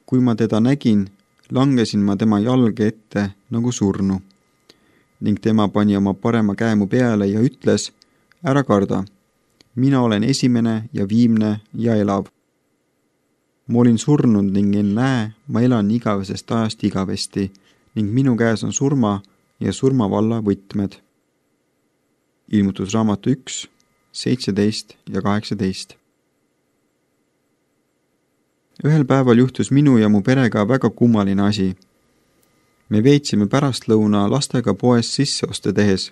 Kui ma teda nägin, langesin ma tema jalge ette nagu surnu ning tema pani oma parema käe mu peale ja ütles, ära karda, mina olen esimene ja viimne ja elav. Ma olin surnud ning ennäe, ma elan igavesest ajast igavesti ning minu käes on surma ja surmavalla võtmed. Ilmutusraamatu 1, 17 ja 18. Ühel päeval juhtus minu ja mu perega väga kummaline asi. Me veetsime pärastlõuna lastega poes sisseoste tehes.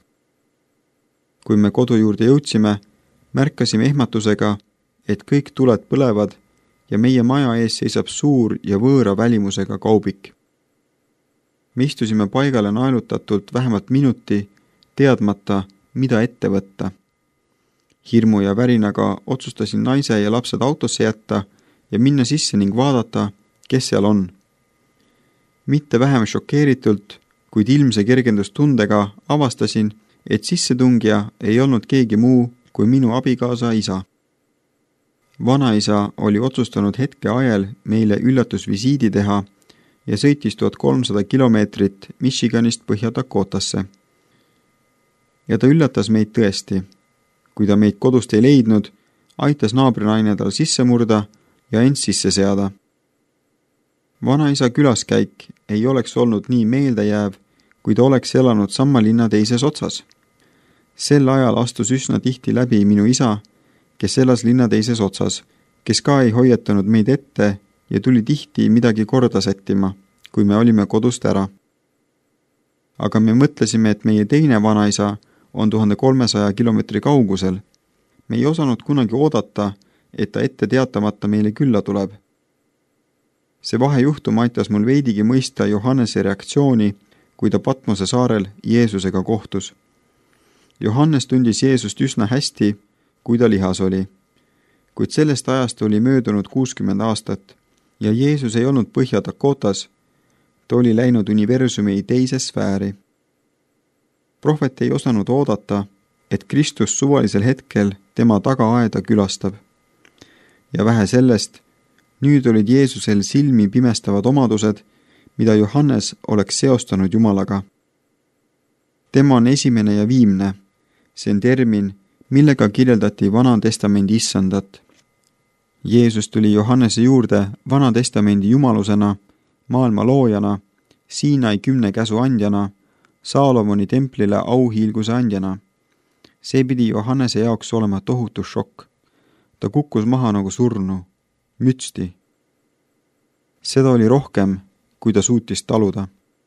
Kui me kodu juurde jõudsime, märkasime ehmatusega, et kõik tuled põlevad ja meie maja ees seisab suur ja võõra välimusega kaubik. Me istusime paigale naelutatult vähemalt minuti, teadmata, mida ette võtta. Hirmu ja värinaga otsustasin naise ja lapsed autosse jätta ja minna sisse ning vaadata, kes seal on. Mitte vähem šokeeritult, kuid ilmse kergendustundega avastasin, et sissetungija ei olnud keegi muu kui minu abikaasa isa. Vanaisa oli otsustanud hetke ajal meile üllatusvisiidi teha ja sõitis 1300 kilomeetrit Michiganist Põhja-Dakotasse. Ja ta üllatas meid tõesti. Kui ta meid kodust ei leidnud, aitas naabrinaine tal sisse murda ja end sisse seada. Vanaisa külaskäik ei oleks olnud nii meeldejääv, kui ta oleks elanud sama linna teises otsas. Sel ajal astus üsna tihti läbi minu isa, kes elas linna teises otsas, kes ka ei hoiatanud meid ette ja tuli tihti midagi korda sättima, kui me olime kodust ära. Aga me mõtlesime, et meie teine vanaisa on 1300 kilomeetri kaugusel. Me ei osanud kunagi oodata, et ta ette teatamata meile külla tuleb. See vahejuhtum aitas mul veidigi mõista Johannese reaktsiooni, kui ta Patmose saarel Jeesusega kohtus. Johannes tundis Jeesust üsna hästi, kui ta lihas oli. Kuid sellest ajast oli möödunud 60 aastat ja Jeesus ei olnud Põhja-Dakotas, ta oli läinud universumi teise sfääri. Prohvet ei osanud oodata, et Kristus suvalisel hetkel tema tagaaeda külastab. Ja vähe sellest, nüüd olid Jeesusel silmi pimestavad omadused, mida Johannes oleks seostanud Jumalaga. Tema on esimene ja viimne. See on termin, millega kirjeldati Vana Testamendi issandat. Jeesus tuli Johannese juurde Vana Testamendi jumalusena, maailma loojana, Siinai 10 käsu andjana, Saalomoni templile auhiilguse andjana. See pidi Johannese jaoks olema tohutu šokk. Ta kukkus maha nagu surnu, mütsti. Seda oli rohkem, kui ta suutis taluda.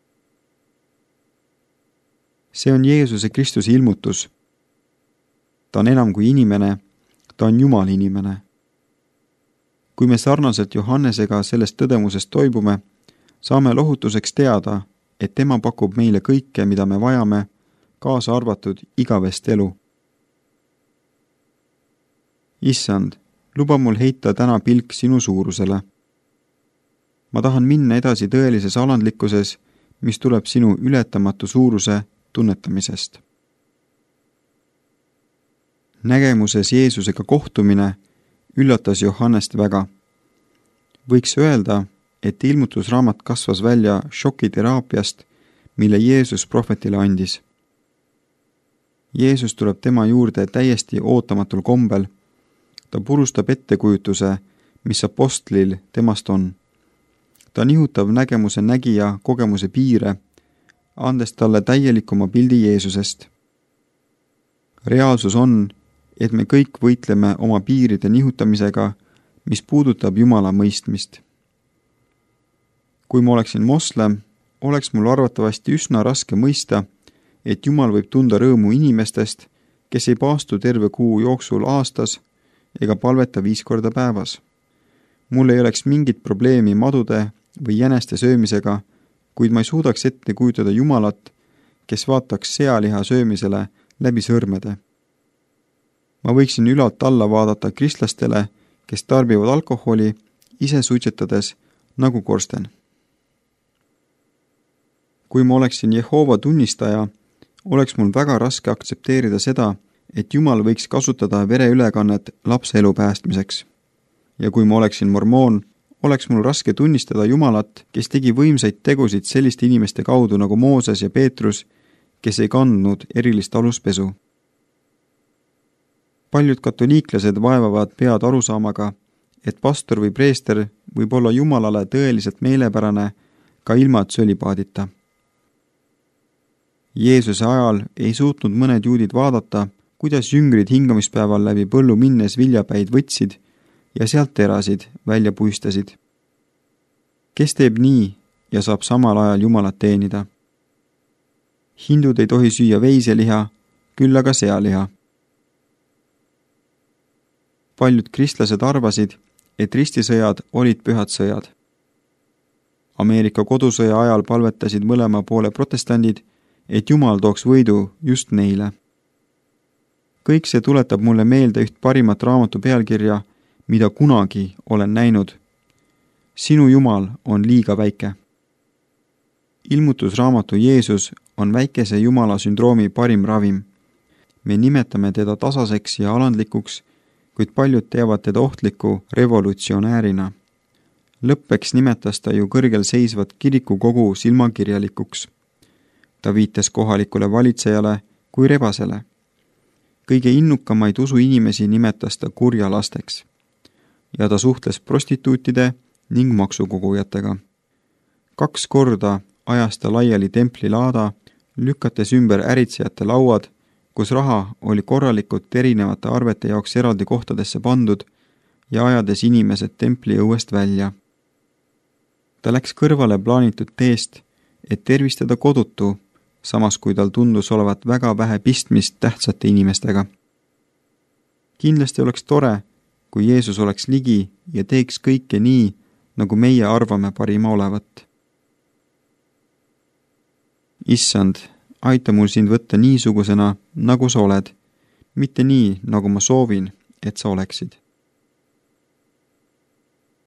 See on Jeesuse Kristuse ilmutus. Ta on enam kui inimene, ta on Jumala inimene. Kui me sarnaselt Johannesega sellest tõdemusest toibume, saame lohutuseks teada, et tema pakub meile kõike, mida me vajame, kaasa arvatud igavest elu. Issand, luba mul heita täna pilk sinu suurusele. Ma tahan minna edasi tõelises alandlikkuses, mis tuleb sinu ületamatu suuruse tunnetamisest. Nägemuses Jeesusega kohtumine üllatas Johannest väga. Võiks öelda, et ilmutusraamat kasvas välja šokiteraapiast, mille Jeesus prohvetile andis. Jeesus tuleb tema juurde täiesti ootamatul kombel. Ta purustab ettekujutuse, mis apostlil temast on. Ta nihutab nägemuse nägija kogemuse piire, andes talle täielikuma pildi Jeesusest. Reaalsus on, et me kõik võitleme oma piiride nihutamisega, mis puudutab Jumala mõistmist. Kui ma oleksin moslem, oleks mul arvatavasti üsna raske mõista, et Jumal võib tunda rõõmu inimestest, kes ei paastu terve kuu jooksul aastas ega palveta 5 korda päevas. Mul ei oleks mingit probleemi madude või jäneste söömisega, kuid ma ei suudaks ette kujutada Jumalat, kes vaataks sealiha söömisele läbi sõrmede. Ma võiksin ülalt alla vaadata kristlastele, kes tarbivad alkoholi, ise suitsetades nagu korsten. Kui ma oleksin Jehoova tunnistaja, oleks mul väga raske aktsepteerida seda, et Jumal võiks kasutada vereülekannet lapse elu päästmiseks. Ja kui ma oleksin mormoon, oleks mul raske tunnistada Jumalat, kes tegi võimsaid tegusid selliste inimeste kaudu nagu Mooses ja Peetrus, kes ei kandnud erilist aluspesu. Paljud katoliiklased vaevavad pead arusaamaga, et pastor või preester võib olla Jumalale tõeliselt meelepärane ka ilma tsölipaadita. Jeesuse ajal ei suutnud mõned juudid vaadata, kuidas jüngrid hingamispäeval läbi põllu minnes viljapäid võtsid ja sealt terasid välja puistasid. Kes teeb nii ja saab samal ajal Jumalat teenida? Hindud ei tohi süüa veiseliha, küll aga sealiha. Paljud kristlased arvasid, et ristisõjad olid pühad sõjad. Ameerika kodusõja ajal palvetasid mõlema poole protestandid, et Jumal tooks võidu just neile. Kõik see tuletab mulle meelde üht parimat raamatu pealkirja, mida kunagi olen näinud. Sinu Jumal on liiga väike. Ilmutusraamatu Jeesus on väikese Jumala sündroomi parim ravim. Me nimetame teda tasaseks ja alandlikuks, kuid paljud teavad teda ohtliku revolutsionäärina. Lõppeks nimetas ta ju kõrgel seisvat kirikukogu silmakirjalikuks. Ta viitas kohalikule valitsejale kui rebasele. Kõige innukamaid usuinimesi nimetas ta kurja lasteks. Ja ta suhtles prostituutide ning maksukogujatega. 2 korda ajas ta laiali templilaada, lükates ümber äritsejate lauad, kus raha oli korralikult erinevate arvete jaoks eraldi kohtadesse pandud ja ajades inimesed templi õuest välja. Ta läks kõrvale plaanitud teest, et tervistada kodutu, samas kui tal tundus olevat väga vähe pistmist tähtsate inimestega. Kindlasti oleks tore, kui Jeesus oleks ligi ja teeks kõike nii, nagu meie arvame parima olevat. Issand, aita mul sind võtta niisugusena, nagu sa oled, mitte nii, nagu ma soovin, et sa oleksid.